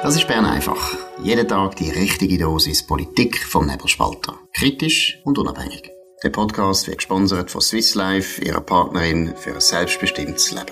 Das ist Bern einfach. Jeden Tag die richtige Dosis Politik vom Nebelspalter. Kritisch und unabhängig. Der Podcast wird gesponsert von Swiss Life, ihrer Partnerin für ein selbstbestimmtes Leben.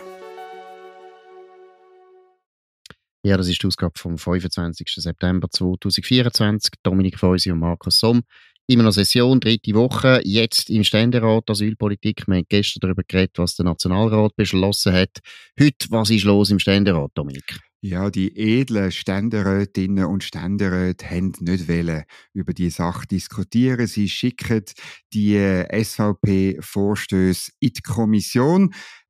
Ja, das ist die Ausgabe vom 25. September 2024. Dominik Feusi und Markus Somm. Immer noch Session, 3. Woche. Jetzt im Ständerat Asylpolitik. Wir haben gestern darüber geredet, was der Nationalrat beschlossen hat. Heute, was ist los im Ständerat, Dominik? Ja, die edlen Ständerätinnen und Ständeräte haben nicht wollen über die Sache diskutieren. Sie schicken die SVP-Vorstöße in die Kommission.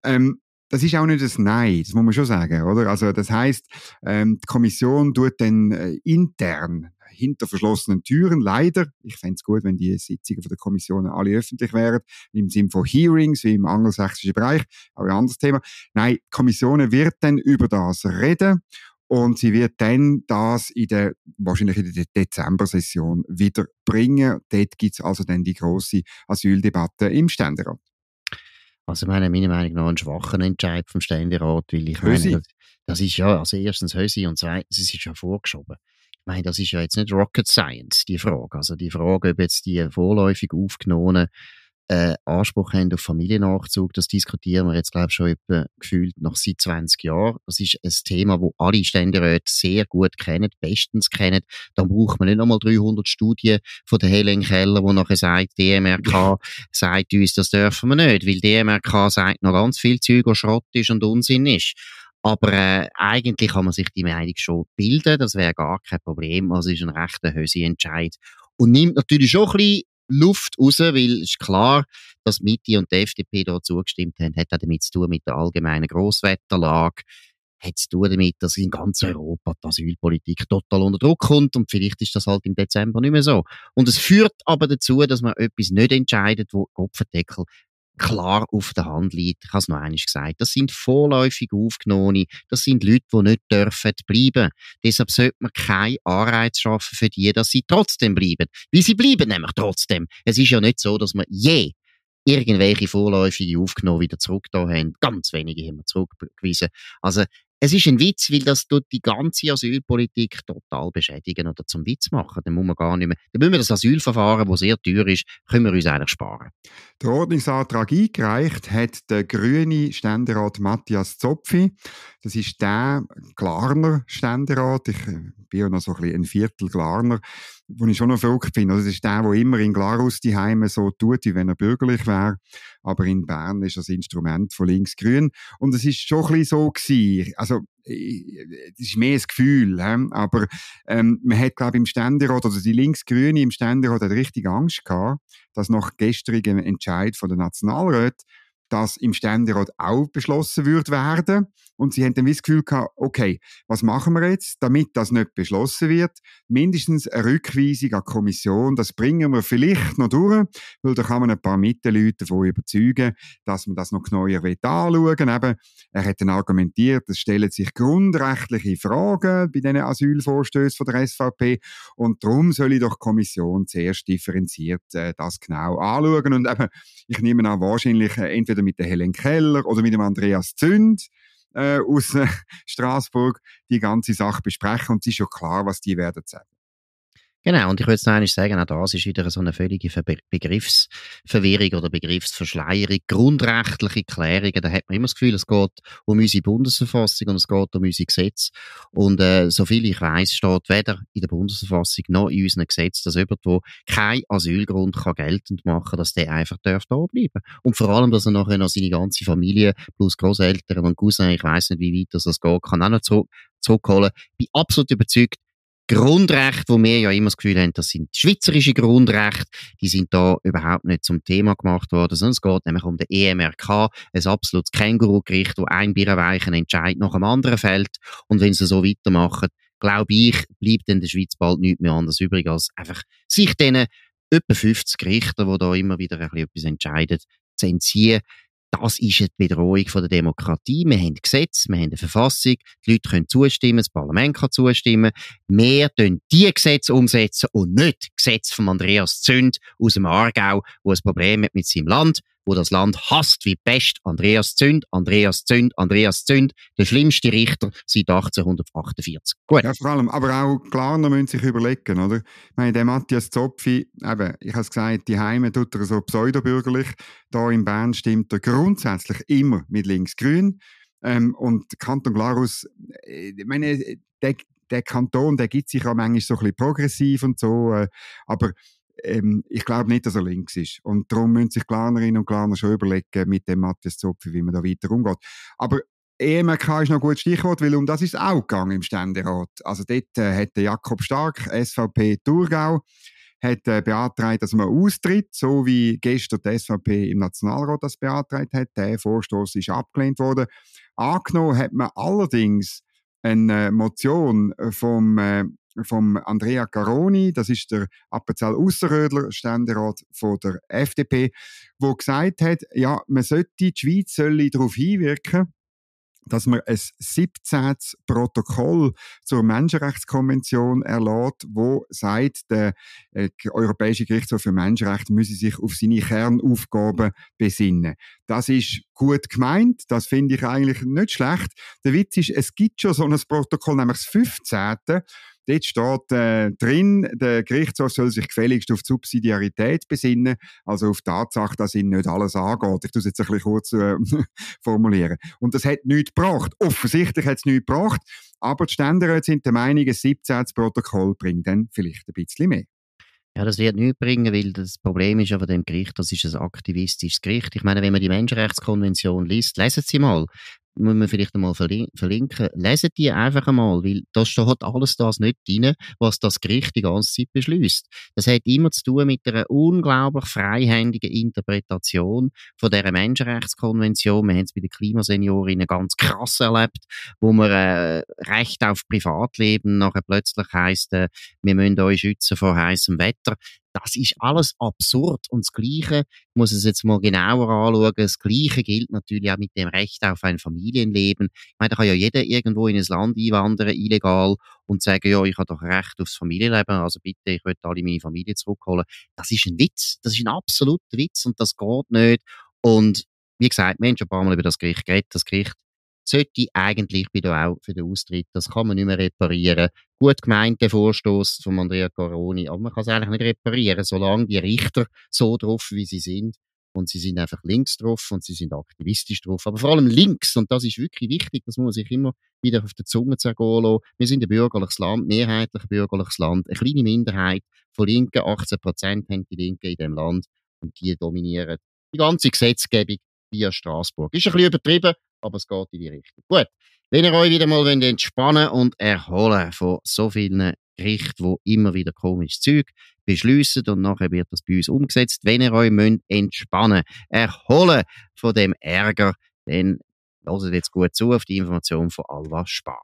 Das ist auch nicht ein Nein, das muss man schon sagen, oder? Also, das heisst, die Kommission tut dann intern hinter verschlossenen Türen, leider. Ich fände es gut, wenn die Sitzungen von der Kommission alle öffentlich wären, im Sinne von Hearings, wie im angelsächsischen Bereich, aber ein anderes Thema. Nein, die Kommission wird dann über das reden und sie wird dann das wahrscheinlich in der Dezember-Session wieder bringen. Dort gibt es also dann die grosse Asyldebatte im Ständerat. Also, meiner Meinung nach ein schwacher Entscheid vom Ständerat, weil ich meine, das ist ja, also erstens Hösi und zweitens, es ist ja vorgeschoben. Ich meine, das ist ja jetzt nicht Rocket Science, die Frage. Also die Frage, ob jetzt die vorläufig Aufgenommenen Anspruch haben auf Familiennachzug, das diskutieren wir jetzt, glaube ich, schon etwa gefühlt nach seit 20 Jahren. Das ist ein Thema, das alle Ständeräte sehr gut kennen, bestens kennen. Da braucht man nicht nochmal 300 Studien von der Helen Keller, die nachher sagt, die DMRK sagt uns, das dürfen wir nicht, weil die DMRK sagt noch ganz viel Zeug, was Schrott ist und Unsinn ist. Aber eigentlich kann man sich die Meinung schon bilden, das wäre gar kein Problem. Also ist ein rechter Hösi-Entscheid. Und nimmt natürlich schon ein bisschen Luft raus, weil es ist klar, dass die Mitte und die FDP da zugestimmt haben, hat auch damit zu tun mit der allgemeinen Grosswetterlage, hat zu tun damit, dass in ganz Europa die Asylpolitik total unter Druck kommt und vielleicht ist das halt im Dezember nicht mehr so. Und es führt aber dazu, dass man etwas nicht entscheidet, wo Kopfendeckel klar auf der Hand liegt. Ich habe es noch einmal gesagt. Das sind vorläufig Aufgenommene. Das sind Leute, die nicht dürfen bleiben. Deshalb sollte man keinen Anreiz schaffen für die, dass sie trotzdem bleiben. Weil sie bleiben nämlich trotzdem. Es ist ja nicht so, dass man je irgendwelche vorläufige aufgenommen wieder zurück da haben. Ganz wenige haben wir zurückgewiesen. Also, es ist ein Witz, weil das tut die ganze Asylpolitik total beschädigen oder zum Witz machen. Dann muss man gar nicht mehr, dann müssen wir das Asylverfahren, das sehr teuer ist, können wir uns eigentlich sparen. Der Ordnungsantrag eingereicht hat der grüne Ständerat Matthias Zopfi. Das ist der Glarner Ständerat. Ich bin ja noch so ein bisschen ein Viertel Glarner, wo ich schon noch verrückt finde. Das ist der immer in Glarus die Heime so tut, wie wenn er bürgerlich wäre. Aber in Bern ist das Instrument von links-grün. Und es ist schon ein bisschen so gewesen. Also, es ist mehr ein Gefühl, aber man hat, glaube ich, im Ständerat, also die Linksgrüne im Ständerat hat richtig Angst gehabt, dass nach gestrigem Entscheid von der Nationalrat das im Ständerat auch beschlossen wird werden. Und sie haben dann das Gefühl gehabt, okay, was machen wir jetzt, damit das nicht beschlossen wird? Mindestens eine Rückweisung an die Kommission, das bringen wir vielleicht noch durch, weil da kann man ein paar Mittelleute davon überzeugen, dass man das noch genauer anschauen will. Eben, er hat dann argumentiert, es stellen sich grundrechtliche Fragen bei diesen Asylvorstößen von der SVP und darum soll ich doch die Kommission zuerst differenziert das genau anschauen. Und eben, ich nehme an, wahrscheinlich entweder mit der Helen Keller oder mit dem Andreas Zünd aus Straßburg die ganze Sache besprechen und es ist schon klar, was die werden sagen. Genau, und ich würde jetzt noch einmal sagen, auch das ist wieder so eine völlige Begriffsverwirrung oder Begriffsverschleierung, grundrechtliche Klärungen, da hat man immer das Gefühl, es geht um unsere Bundesverfassung und es geht um unsere Gesetze. Und soviel ich weiss, steht weder in der Bundesverfassung noch in unseren Gesetzen, dass jemand, der keinen Asylgrund kann geltend machen, dass der einfach da bleiben. Und vor allem, dass er nachher noch seine ganze Familie plus Grosseltern und Cousin, ich weiss nicht, wie weit das geht, kann auch noch zurückholen. Ich bin absolut überzeugt, Grundrechte, wo wir ja immer das Gefühl haben, das sind schweizerische Grundrechte, die sind da überhaupt nicht zum Thema gemacht worden, sondern es geht nämlich um den EMRK, ein absolutes Kängurugericht, wo ein birrenweichen Entscheid nach dem anderen fällt. Und wenn sie so weitermachen, glaube ich, bleibt in der Schweiz bald nichts mehr anderes übrig, als einfach sich diesen etwa 50 Richter, die da immer wieder ein bisschen etwas entscheiden, zu entziehen. Das ist eine Bedrohung von der Demokratie. Wir haben Gesetze, wir haben eine Verfassung, die Leute können zustimmen, das Parlament kann zustimmen. Wir tun diese Gesetze umsetzen und nicht Gesetze von Andreas Zünd aus dem Aargau, der ein Problem hat mit seinem Land. der das Land hasst wie die Pest. Andreas Zünd, Andreas Zünd, Andreas Zünd, der schlimmste Richter seit 1848. Gut. Ja, vor allem, aber auch Klarner müssen sich überlegen, oder? Ich meine, der Matthias Zopfi, eben, ich habe es gesagt, die Heime tut er so pseudobürgerlich. Da in Bern stimmt er grundsätzlich immer mit links-grün. Und der Kanton Glarus, ich meine, der Kanton, der gibt sich ja manchmal so ein bisschen progressiv und so, aber ich glaube nicht, dass er links ist. Und darum müssen sich Glarnerinnen und Glarner schon überlegen mit dem Matthias Zopfi, wie man da weiter umgeht. Aber EMRK ist noch ein gutes Stichwort, weil um das ist es auch gegangen im Ständerat. Also dort hat der Jakob Stark, SVP Thurgau, hat beantragt, dass man austritt, so wie gestern die SVP im Nationalrat das beantragt hat. Der Vorstoß ist abgelehnt worden. Angenommen hat man allerdings eine Motion vom Andrea Caroni, das ist der Appenzell-Ausserrödler Ständerat von der FDP, wo gesagt hat, ja, die Schweiz solle darauf hinwirken, dass man ein 17. Protokoll zur Menschenrechtskonvention erlässt, wo sagt, der Europäische Gerichtshof für Menschenrechte müsse sich auf seine Kernaufgaben besinnen. Das ist gut gemeint, das finde ich eigentlich nicht schlecht. Der Witz ist, es gibt schon so ein Protokoll, nämlich das 15. Dort steht drin, der Gerichtshof soll sich gefälligst auf die Subsidiarität besinnen, also auf die Tatsache, dass ihn nicht alles angeht. Ich tue es jetzt ein bisschen kurz formulieren. Und das hat nichts gebracht. Offensichtlich hat es nichts gebracht, aber die Ständeräte sind der Meinung, ein 17. Protokoll bringt dann vielleicht ein bisschen mehr. Ja, das wird nichts bringen, weil das Problem ist ja von dem Gericht, das ist ein aktivistisches Gericht. Ich meine, wenn man die Menschenrechtskonvention liest, lesen Sie mal. Muss man vielleicht einmal verlinken. Lesen die einfach einmal, weil da steht alles das nicht drin, was das Gericht die ganze Zeit beschließt. Das hat immer zu tun mit einer unglaublich freihändigen Interpretation von dieser Menschenrechtskonvention. Wir haben es bei den Klimaseniorinnen ganz krass erlebt, wo man Recht auf Privatleben nachher plötzlich heisst, wir müssen euch schützen vor heissem Wetter. Das ist alles absurd. Und das Gleiche, ich muss es jetzt mal genauer anschauen, das Gleiche gilt natürlich auch mit dem Recht auf ein Familienleben. Ich meine, da kann ja jeder irgendwo in ein Land einwandern, illegal, und sagen, ja, ich habe doch Recht aufs Familienleben, also bitte, ich will alle meine Familie zurückholen. Das ist ein Witz. Das ist ein absoluter Witz und das geht nicht. Und wie gesagt, wir haben schon ein paar Mal über das Gericht geredet. Das Gericht sollte eigentlich wieder auch für den Austritt, das kann man nicht mehr reparieren. Gut gemeint, der Vorstoß von Andrea Caroni, aber man kann es eigentlich nicht reparieren, solange die Richter so drauf, wie sie sind. Und sie sind einfach links drauf und sie sind aktivistisch drauf. Aber vor allem links, und das ist wirklich wichtig, das muss man sich immer wieder auf der Zunge zergehen lassen. Wir sind ein bürgerliches Land, mehrheitlich ein bürgerliches Land, eine kleine Minderheit von Linken, 18% haben die Linken in diesem Land und die dominieren die ganze Gesetzgebung via Straßburg. Ist ein bisschen übertrieben, aber es geht in die Richtung. Gut, wenn ihr euch wieder mal entspannen und erholen von so vielen Gerichten, die immer wieder komisches Zeug beschliessen und nachher wird das bei uns umgesetzt, wenn ihr euch entspannen erholen von dem Ärger, dann hört jetzt gut zu auf die Information von Alva Spar.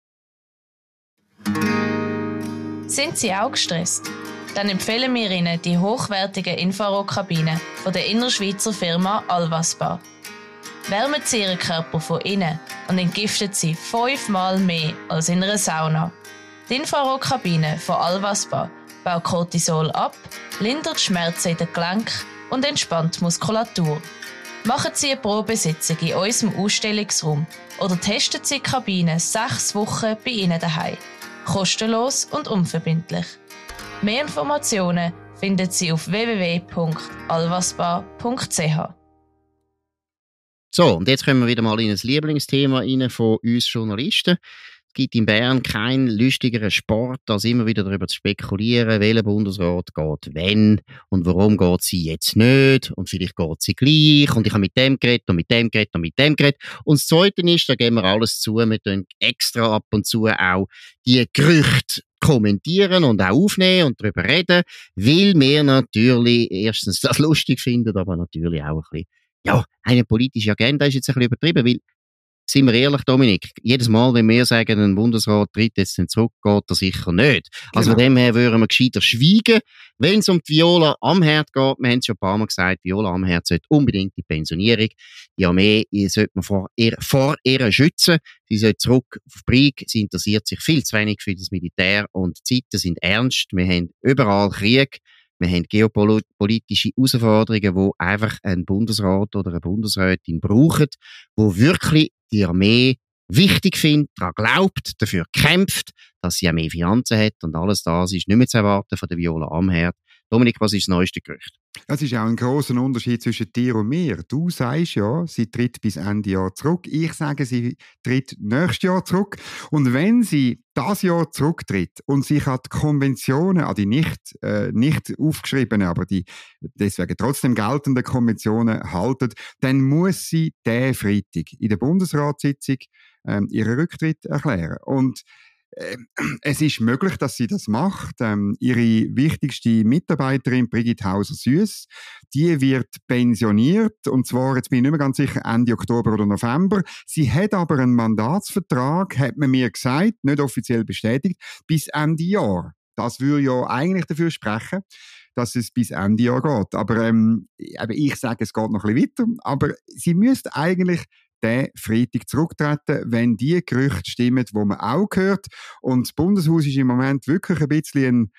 Sind Sie auch gestresst? Dann empfehlen wir Ihnen die hochwertige Infrarotkabine von der Innerschweizer Firma Alvaspa. Wärmen Sie Ihren Körper von innen und entgiftet Sie 5-mal mehr als in einer Sauna. Die Infrarotkabine von Alvaspa baut Cortisol ab, lindert Schmerzen in den Gelenken und entspannt die Muskulatur. Machen Sie eine Probesitzung in unserem Ausstellungsraum oder testen Sie die Kabine 6 Wochen bei Ihnen daheim. Kostenlos und unverbindlich. Mehr Informationen finden Sie auf www.alvaspa.ch. So, und jetzt kommen wir wieder mal in ein Lieblingsthema rein von uns Journalisten. Es gibt in Bern keinen lustigeren Sport, als immer wieder darüber zu spekulieren, welcher Bundesrat geht wenn und warum geht sie jetzt nicht und vielleicht geht sie gleich und ich habe mit dem geredet und mit dem geredet und mit dem geredet. Und das Zweite ist, da geben wir alles zu, wir tun extra ab und zu auch die Gerüchte kommentieren und auch aufnehmen und darüber reden, weil wir natürlich erstens das lustig finden, aber natürlich auch ein bisschen, ja, eine politische Agenda ist jetzt ein bisschen übertrieben, weil, sind wir ehrlich, Dominik, jedes Mal, wenn wir sagen, ein Bundesrat tritt jetzt zurück, geht er sicher nicht. Also von dem her würden wir gescheiter schweigen. Wenn es um die Viola Amherd geht, wir haben es schon ein paar Mal gesagt, Viola Amherd sollte unbedingt die Pensionierung. Die Armee sollte man vor ihr schützen. Sie sollte zurück auf Krieg. Sie interessiert sich viel zu wenig für das Militär und die Zeiten sind ernst. Wir haben überall Krieg. Wir haben geopolitische Herausforderungen, wo einfach ein Bundesrat oder eine Bundesrätin brauchen, wo wirklich die Armee wichtig findet, daran glaubt, dafür kämpft, dass sie auch mehr Finanzen hat und alles das ist nicht mehr zu erwarten von der Viola Amherd. Dominik, was ist das neueste Gerücht? Es ist auch ein grosser Unterschied zwischen dir und mir. Du sagst ja, sie tritt bis Ende Jahr zurück. Ich sage, sie tritt nächstes Jahr zurück. Und wenn sie das Jahr zurücktritt und sich an die Konventionen, an die nicht aufgeschriebenen, aber die deswegen trotzdem geltenden Konventionen halten, dann muss sie diesen Freitag in der Bundesratssitzung ihren Rücktritt erklären. Und es ist möglich, dass sie das macht. Ihre wichtigste Mitarbeiterin, Brigitte Hauser-Süss, die wird pensioniert. Und zwar, jetzt bin ich nicht mehr ganz sicher, Ende Oktober oder November. Sie hat aber einen Mandatsvertrag, hat man mir gesagt, nicht offiziell bestätigt, bis Ende Jahr. Das würde ja eigentlich dafür sprechen, dass es bis Ende Jahr geht. Aber ich sage, es geht noch ein bisschen weiter. Aber sie müsste eigentlich den Freitag zurücktreten, wenn die Gerüchte stimmen, die man auch hört. Und das Bundeshaus ist im Moment wirklich ein bisschen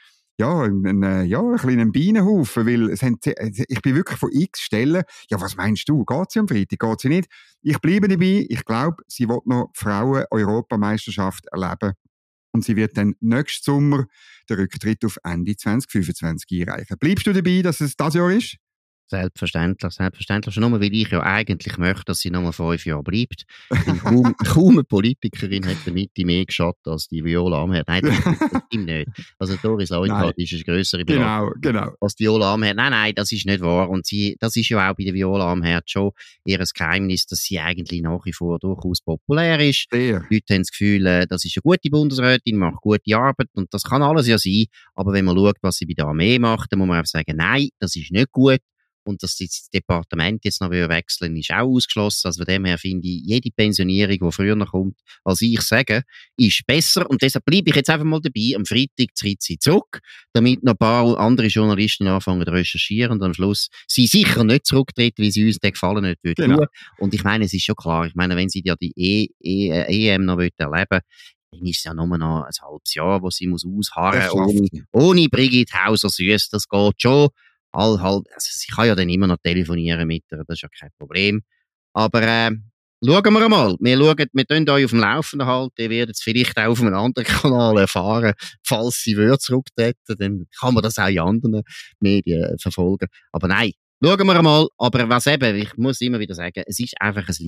ein kleiner Bienenhaufen, weil ich bin wirklich von x Stellen, ja, was meinst du, geht sie am Freitag, geht sie nicht? Ich bleibe dabei, ich glaube, sie wird noch Frauen-Europameisterschaft erleben. Und sie wird dann nächsten Sommer den Rücktritt auf Ende 2025 einreichen. Bleibst du dabei, dass es das Jahr ist? Selbstverständlich. Schon nur, weil ich ja eigentlich möchte, dass sie noch mal 5 Jahre bleibt. Kaum eine Politikerin hat damit mehr geschadet als die Viola Amherd. Nein, das stimmt nicht. Also Doris Leuthard ist eine grössere Belastung als die Viola Amherd. Nein, das ist nicht wahr. Und das ist ja auch bei der Viola Amherd schon ihr Geheimnis, dass sie eigentlich nach wie vor durchaus populär ist. Sehr. Leute haben das Gefühl, das ist eine gute Bundesrätin, macht gute Arbeit und das kann alles ja sein. Aber wenn man schaut, was sie bei der Armee macht, dann muss man einfach sagen, nein, das ist nicht gut. Und dass das Departement jetzt noch wechseln ist auch ausgeschlossen. Also von dem her finde ich, jede Pensionierung, die früher noch kommt, als ich sage, ist besser. Und deshalb bleibe ich jetzt einfach mal dabei. Am Freitag tritt sie zurück, damit noch ein paar andere Journalisten anfangen zu recherchieren und am Schluss sie sicher nicht zurücktritt, weil sie uns den Gefallen nicht tun würde. Und ich meine, es ist schon klar, ich meine, wenn sie ja die EM noch erleben will, dann ist es ja nur noch ein halbes Jahr, wo sie muss ausharren ohne Brigitte Hauser-Süss. Das geht schon. Also ich kann ja dann immer noch telefonieren mit ihr, das ist ja kein Problem. Aber schauen wir mal. Wir tun euch auf dem Laufenden halten. Ihr werdet es vielleicht auch auf einem anderen Kanal erfahren. Falls sie zurücktreten, dann kann man das auch in anderen Medien verfolgen. Aber nein, schauen wir mal. Aber was eben, ich muss immer wieder sagen, es ist einfach ein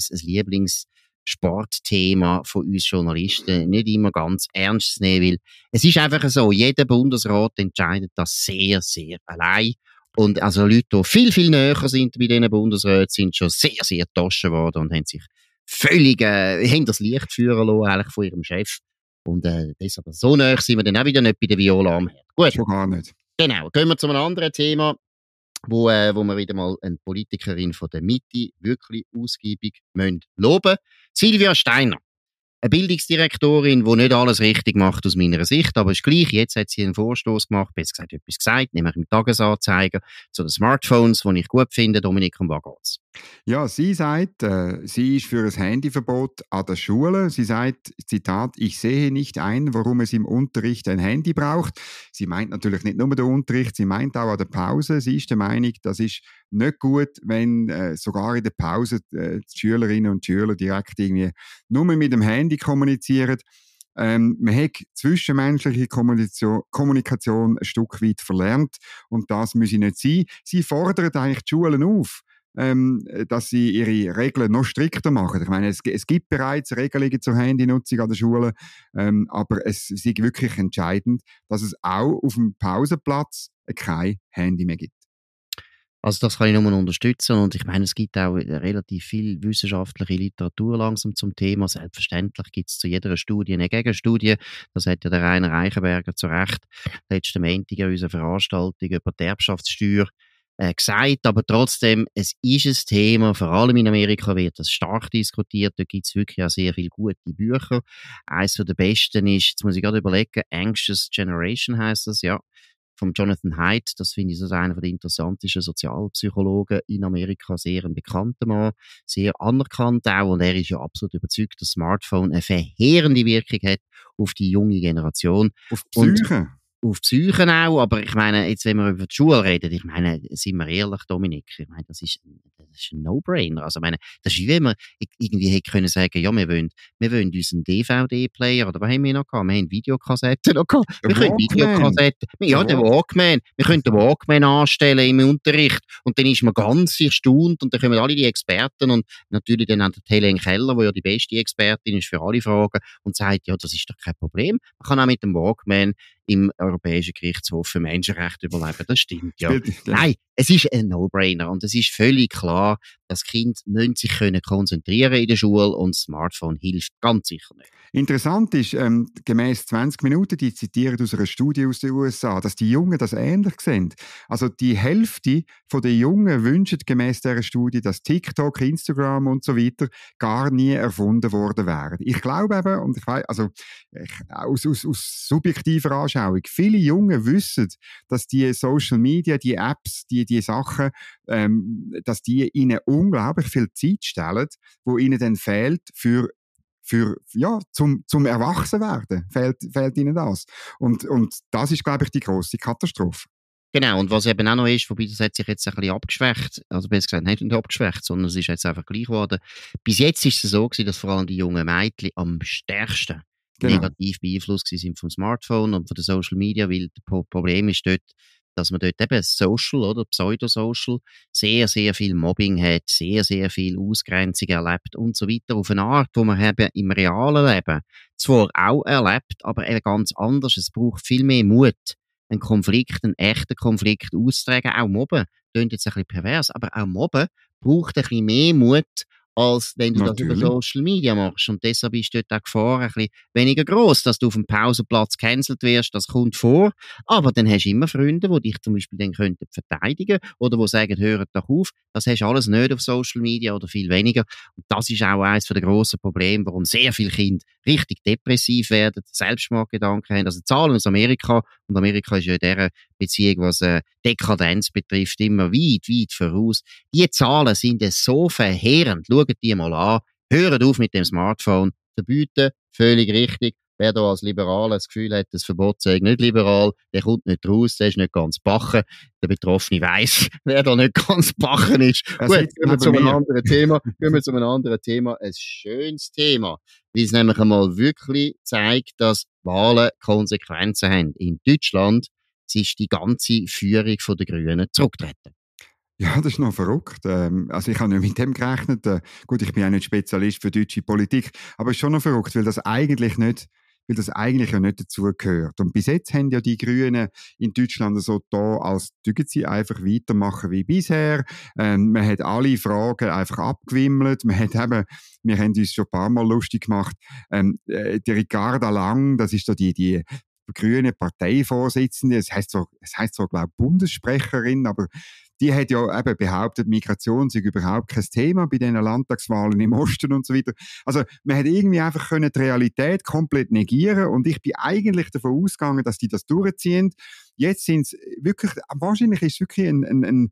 Lieblingssportthema von uns Journalisten, nicht immer ganz ernst zu nehmen, weil es ist einfach so, jeder Bundesrat entscheidet das sehr, sehr allein. Und also Leute, die viel, viel näher sind bei diesen Bundesräten, sind schon sehr, sehr getauscht worden und haben sich völlig, haben das Licht führen lassen, eigentlich von ihrem Chef. Und deshalb so näher sind wir dann auch wieder nicht bei der Viola Amherd. Gut. Schon gar nicht. Genau. Gehen wir zu einem anderen Thema, wo wir wieder mal eine Politikerin von der Mitte wirklich ausgiebig loben müssen. Silvia Steiner. Eine Bildungsdirektorin, die nicht alles richtig macht aus meiner Sicht, aber ist gleich. Jetzt hat sie einen Vorstoß gemacht, besser gesagt, nämlich im Tagesanzeiger zu den Smartphones, die ich gut finde. Dominik, um was geht's? Ja, sie sagt, sie ist für ein Handyverbot an der Schule. Sie sagt, Zitat, ich sehe nicht ein, warum es im Unterricht ein Handy braucht. Sie meint natürlich nicht nur den Unterricht, sie meint auch an der Pause. Sie ist der Meinung, das ist nicht gut, wenn sogar in der Pause die Schülerinnen und Schüler direkt irgendwie nur mit dem Handy kommunizieren. Man hat zwischenmenschliche Kommunikation ein Stück weit verlernt und das müsse nicht sein. Sie fordert eigentlich die Schulen auf, dass sie ihre Regeln noch strikter machen. Ich meine, es gibt bereits Regelungen zur Handynutzung an der Schule, aber es ist wirklich entscheidend, dass es auch auf dem Pausenplatz kein Handy mehr gibt. Also das kann ich nur unterstützen und ich meine, es gibt auch relativ viel wissenschaftliche Literatur langsam zum Thema. Selbstverständlich gibt es zu jeder Studie eine Gegenstudie. Das hat ja der Rainer Reichenberger zu Recht letzten Montag in unserer Veranstaltung über die Erbschaftssteuer gesagt, aber trotzdem, es ist ein Thema, vor allem in Amerika wird das stark diskutiert, da gibt es wirklich auch sehr viele gute Bücher. Eines der besten ist, jetzt muss ich gerade überlegen, Anxious Generation heisst das, ja, vom Jonathan Haidt, das finde ich so einer der interessantesten Sozialpsychologen in Amerika, sehr ein bekannter Mann, sehr anerkannt auch und er ist ja absolut überzeugt, dass das Smartphone eine verheerende Wirkung hat auf die junge Generation. Auf die Psyche? auf Psyche auch, aber ich meine, jetzt, wenn wir über die Schule reden, ich meine, sind wir ehrlich, Dominik, ich meine, das ist ein No-Brainer. Also, ich meine, das ist wie wenn wir irgendwie hätte können sagen, ja, wir wollen unseren DVD-Player, oder was haben wir noch gehabt? Wir haben Videokassetten noch gehabt. Wir können Videokassetten, ja, den Walkman. Wir können den Walkman anstellen im Unterricht. Und dann ist man ganz erstaunt und dann kommen alle die Experten und natürlich dann auch der Helen Keller, die ja die beste Expertin ist für alle Fragen und sagt, ja, das ist doch kein Problem. Man kann auch mit dem Walkman im Europäischen Gerichtshof für Menschenrechte überleben. Das stimmt, ja. Nein, es ist ein No-Brainer und es ist völlig klar, dass Kinder müssen sich konzentrieren in der Schule und das Smartphone hilft ganz sicher nicht. Interessant ist, gemäss 20 Minuten, die zitieren aus einer Studie aus den USA, dass die Jungen das ähnlich sehen. Also die Hälfte der Jungen wünschen gemäss dieser Studie, dass TikTok, Instagram und so weiter gar nie erfunden worden wären. Ich glaube eben, und ich weiss, also aus subjektiver Anschauung, viele Jungen wissen, dass die Social Media, die Apps, die Sachen, dass die ihnen unglaublich viel Zeit stellen, wo ihnen dann fehlt zum Erwachsenwerden, fehlt ihnen das. Und das ist, glaube ich, die grosse Katastrophe. Genau, und was eben auch noch ist, wobei das hat sich jetzt ein bisschen abgeschwächt, also besser gesagt nicht abgeschwächt, sondern es ist jetzt einfach gleich geworden. Bis jetzt ist es so gewesen, dass vor allem die jungen Mädchen am stärksten negativ beeinflusst sind vom Smartphone und von den Social Media, weil das Problem ist dort, dass man dort eben Social oder Pseudosocial sehr, sehr viel Mobbing hat, sehr, sehr viel Ausgrenzung erlebt und so weiter auf eine Art, wo man eben im realen Leben zwar auch erlebt, aber eben ganz anders. Es braucht viel mehr Mut, einen echten Konflikt auszutragen. Auch Mobben, klingt jetzt ein bisschen pervers, aber auch Mobben braucht ein bisschen mehr Mut, als wenn du das über Social Media machst. Und deshalb ist dort auch die Gefahr ein bisschen weniger gross, dass du auf dem Pausenplatz gecancelt wirst. Das kommt vor. Aber dann hast du immer Freunde, die dich zum Beispiel dann könnten verteidigen oder die sagen, hört doch auf. Das hast du alles nicht auf Social Media oder viel weniger. Und das ist auch eines der grossen Probleme, warum sehr viele Kinder richtig depressiv werden, Selbstmordgedanken haben. Also Zahlen aus Amerika. Und Amerika ist ja in dieser Beziehung, was Dekadenz betrifft, immer weit, weit voraus. Die Zahlen sind so verheerend. Schaut die mal an. Hört auf mit dem Smartphone. Verbieten, völlig richtig. Wer da als Liberal das Gefühl hat, das Verbot sei nicht liberal, der kommt nicht raus, der ist nicht ganz bachen. Der Betroffene weiss, wer da nicht ganz bachen ist. Gut, gehen wir zu einem anderen Thema. Ein schönes Thema, weil es nämlich einmal wirklich zeigt, dass Wahlen Konsequenzen haben. In Deutschland ist die ganze Führung der Grünen zurückgetreten. Ja, das ist noch verrückt. Also ich habe nicht mit dem gerechnet. Gut, ich bin auch nicht Spezialist für deutsche Politik, aber es ist schon noch verrückt, weil das eigentlich ja nicht dazugehört. Und bis jetzt haben ja die Grünen in Deutschland so da, als dürfen sie einfach weitermachen wie bisher. Man hat alle Fragen einfach abgewimmelt. Wir haben uns schon ein paar Mal lustig gemacht. Die Ricarda Lang, das ist so die grüne Parteivorsitzende, es heisst zwar, glaube ich, Bundessprecherin, aber die hat ja eben behauptet, Migration sei überhaupt kein Thema bei diesen Landtagswahlen im Osten und so weiter. Also man hat irgendwie einfach die Realität komplett negieren und ich bin eigentlich davon ausgegangen, dass die das durchziehen. Jetzt sind es wirklich, wahrscheinlich ist es wirklich ein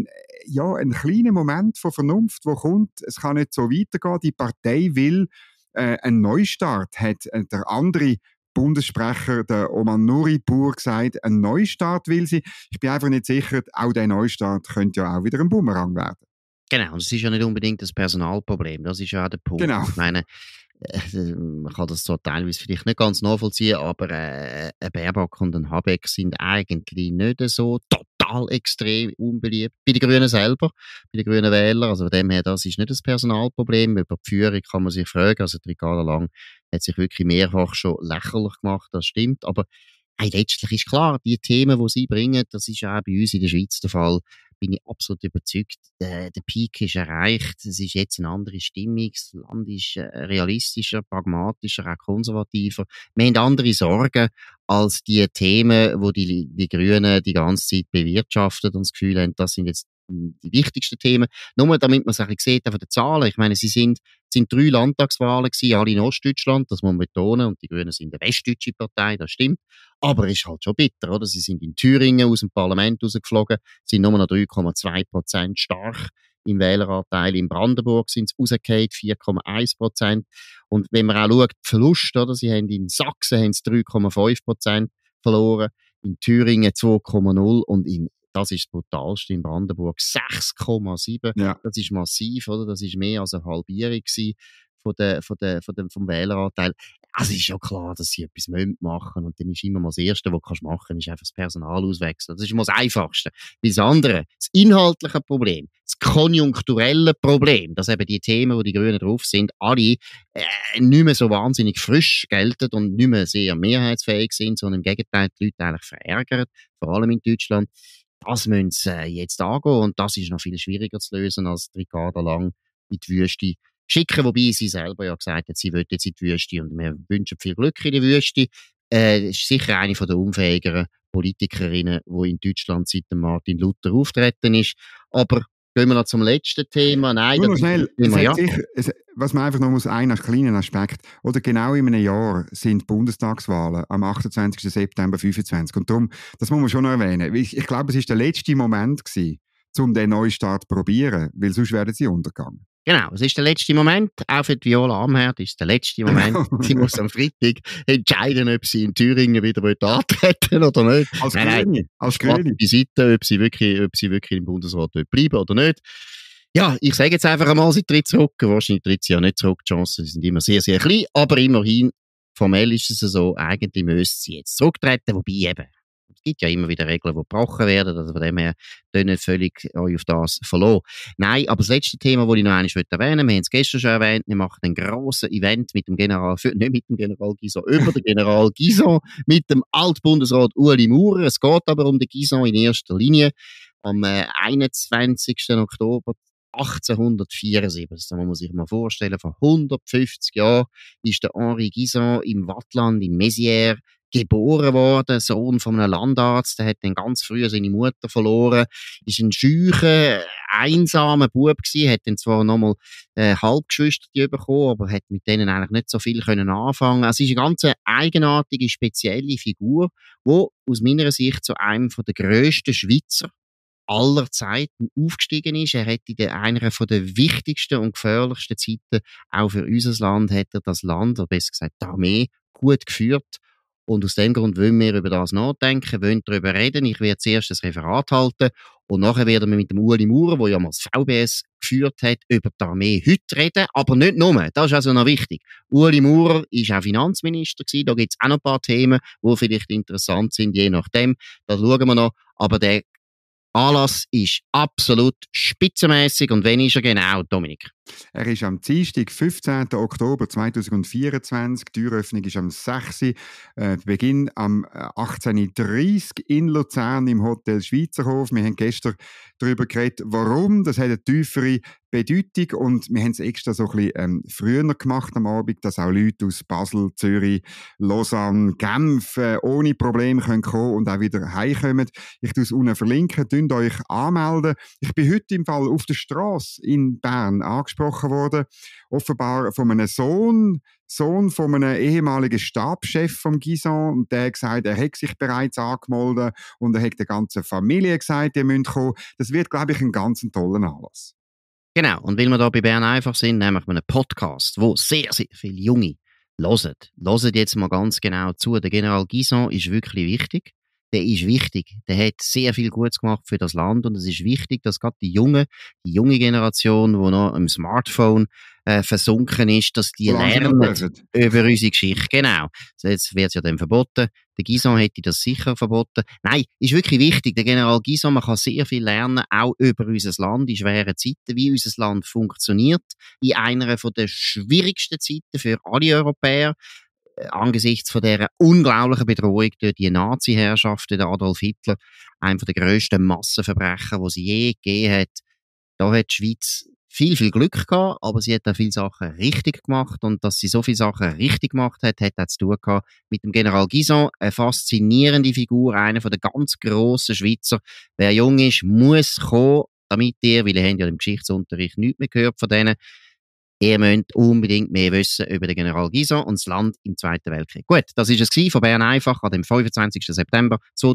kleiner Moment von Vernunft, wo kommt, es kann nicht so weitergehen, die Partei will einen Neustart, hat der andere Bundessprecher, der Oman Nuripur, gesagt, einen Neustart will sie. Ich bin einfach nicht sicher, auch der Neustart könnte ja auch wieder ein Bumerang werden. Genau, und es ist ja nicht unbedingt das Personalproblem, das ist ja auch der Punkt. Genau. Ich meine, man kann das so teilweise vielleicht nicht ganz nachvollziehen, aber ein Baerbock und ein Habeck sind eigentlich nicht so total extrem unbeliebt. Bei den Grünen selber, bei den grünen Wählern, also von dem her, das ist nicht das Personalproblem. Über die Führung kann man sich fragen, also Ricarda Lang hat sich wirklich mehrfach schon lächerlich gemacht, das stimmt, aber letztlich ist klar, die Themen, die sie bringen, das ist auch bei uns in der Schweiz der Fall, bin ich absolut überzeugt, der Peak ist erreicht, es ist jetzt eine andere Stimmung, das Land ist realistischer, pragmatischer, auch konservativer. Wir haben andere Sorgen als die Themen, die die Grünen die ganze Zeit bewirtschaften und das Gefühl haben, das sind jetzt die wichtigsten Themen. Nur damit man es ein bisschen sieht, von den Zahlen. Ich meine, es sind 3 Landtagswahlen gewesen, alle in Ostdeutschland, das muss man betonen, und die Grünen sind eine westdeutsche Partei, das stimmt. Aber es ist halt schon bitter, oder? Sie sind in Thüringen aus dem Parlament rausgeflogen, sind nur noch 3,2% stark im Wähleranteil. In Brandenburg sind sie rausgefallen, 4,1%. Und wenn man auch schaut, die Verluste, oder? Sie haben in Sachsen 3,5% verloren. in Thüringen 2,0 und das ist das Brutalste, in Brandenburg 6,7. Ja. Das ist massiv, oder? Das ist mehr als eine Halbierung vom Wähleranteil. Also ist ja klar, dass sie etwas machen müssen. Und dann ist immer mal das Erste, was du machen kannst, ist einfach das Personal auswechseln. Das ist immer das Einfachste. Weil das andere, das inhaltliche Problem, das konjunkturelle Problem, dass eben die Themen, wo die Grünen drauf sind, alle nicht mehr so wahnsinnig frisch gelten und nicht mehr sehr mehrheitsfähig sind, sondern im Gegenteil die Leute eigentlich verärgern, vor allem in Deutschland. Das müssen sie jetzt angehen und das ist noch viel schwieriger zu lösen, als 3 Jahre lang in die Wüste schicken, wobei sie selber ja gesagt hat, sie will jetzt in die Wüste und wir wünschen viel Glück in der Wüste. Ist sicher eine von der unfähigeren Politikerinnen, die in Deutschland seit dem Martin Luther auftreten ist. Aber gehen wir noch zum letzten Thema. Nein, nur noch schnell, Thema, was man einfach noch muss, einen kleinen Aspekt, oder genau in einem Jahr sind Bundestagswahlen am 28. September 2025 und darum, das muss man schon noch erwähnen. Ich glaube, es war der letzte Moment gewesen, um den Neustart zu probieren, weil sonst werden sie untergegangen. Genau, es ist der letzte Moment, auch für die Viola Amherd ist es der letzte Moment. Sie muss am Freitag entscheiden, ob sie in Thüringen wieder antreten oder nicht. Als Grüne. Als Grüne. Die Seite, ob sie wirklich im Bundesrat bleiben oder nicht. Ja, ich sage jetzt einfach einmal, sie tritt zurück. Wahrscheinlich tritt sie ja nicht zurück. Die Chancen sind immer sehr, sehr klein. Aber immerhin, formell ist es so, eigentlich müsste sie jetzt zurücktreten, wobei eben, es gibt ja immer wieder Regeln, die gebrochen werden, also von dem her nicht völlig euch auf das verlassen. Nein, aber das letzte Thema, das ich noch einmal erwähnen möchte, wir haben es gestern schon erwähnt, wir machen ein grosses Event mit dem nicht mit dem General Gyson, über den General Gyson, mit dem Altbundesrat Ueli Maurer. Es geht aber um den Gyson in erster Linie. Am 21. Oktober 1874, das muss man sich mal vorstellen, vor 150 Jahren ist der Henri Gyson im Waadtland in Mézières geboren worden, Sohn von einem Landarzt, der hat dann ganz früh seine Mutter verloren, ist ein scheucher, einsamer Bub gewesen, hat dann zwar nochmal Halbgeschwister bekommen, aber hat mit denen eigentlich nicht so viel können anfangen. Also ist eine ganz eigenartige, spezielle Figur, die aus meiner Sicht zu einem der grössten Schweizer aller Zeiten aufgestiegen ist. Er hat in einer von der wichtigsten und gefährlichsten Zeiten auch für unser Land, hat er das Land, oder besser gesagt die Armee, gut geführt. Und aus dem Grund wollen wir über das nachdenken, wollen darüber reden. Ich werde zuerst das Referat halten und nachher werden wir mit dem Ueli Maurer, der ja mal das VBS geführt hat, über die Armee heute reden. Aber nicht nur, das ist also noch wichtig. Ueli Maurer war auch Finanzminister gewesen. Da gibt es auch noch ein paar Themen, die vielleicht interessant sind, je nachdem. Das schauen wir noch. Aber der Anlass ist absolut spitzenmäßig. Und wann ist er genau, Dominik? Er ist am Dienstag, 15. Oktober 2024. Die Türöffnung ist am 6. Beginn am 18.30 Uhr in Luzern im Hotel Schweizerhof. Wir haben gestern darüber geredet, warum. Das hat eine tiefere Bedeutung und wir haben es extra so ein bisschen früher gemacht am Abend, dass auch Leute aus Basel, Zürich, Lausanne, Genf ohne Probleme kommen können und auch wieder heimkommen. Ich tue es unten verlinken, könnt euch anmelden. Ich bin heute im Fall auf der Straße in Bern angesprochen worden, offenbar von einem Sohn von einem ehemaligen Stabschef vom Gyson, und der hat gesagt, er hätte sich bereits angemeldet und er hat der ganzen Familie gesagt, ihr müsst kommen. Das wird, glaube ich, ein ganz toller Anlass. Genau, und weil wir da bei Bern einfach sind, nehmen wir einen Podcast, wo sehr, sehr viele Junge hören. Hören jetzt mal ganz genau zu. Der General Gyson ist wirklich wichtig. Der ist wichtig. Der hat sehr viel Gutes gemacht für das Land und es ist wichtig, dass gerade die junge Generation, die noch im Smartphone versunken ist, dass die lernen über unsere Geschichte. Genau. Jetzt wird es ja dann verboten. Der Gyson hätte das sicher verboten. Nein, ist wirklich wichtig. Der General Gyson, man kann sehr viel lernen, auch über unser Land in schweren Zeiten, wie unser Land funktioniert. In einer der schwierigsten Zeiten für alle Europäer. Angesichts von dieser unglaublichen Bedrohung durch die Nazi-Herrschaft, durch Adolf Hitler, einem der grössten Massenverbrechen, die es je gegeben hat. Da hat die Schweiz viel, viel Glück gehabt, aber sie hat auch viele Sachen richtig gemacht und dass sie so viele Sachen richtig gemacht hat auch zu tun gehabt mit dem General Gyson, eine faszinierende Figur, einer der ganz grossen Schweizer. Wer jung ist, muss kommen, damit weil ihr habt ja im Geschichtsunterricht nichts mehr gehört von denen. Ihr müsst unbedingt mehr wissen über den General Gyson und das Land im Zweiten Weltkrieg. Gut, das war es von Bern einfach an dem 25. September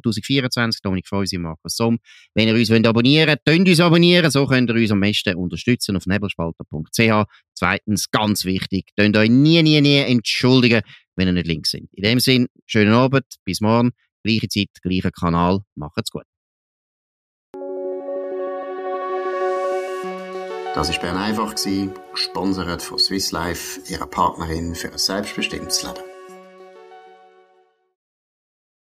2024. Dominik Feusi und Markus Somm. Wenn ihr uns abonnieren wollt, könnt uns abonnieren. So könnt ihr uns am besten unterstützen auf nebelspalter.ch. Zweitens, ganz wichtig, könnt euch nie entschuldigen, wenn ihr nicht links sind. In dem Sinne, schönen Abend, bis morgen. Gleiche Zeit, gleicher Kanal. Macht's gut. Das war Bern einfach, gesponsert von Swiss Life, ihrer Partnerin für ein selbstbestimmtes Leben.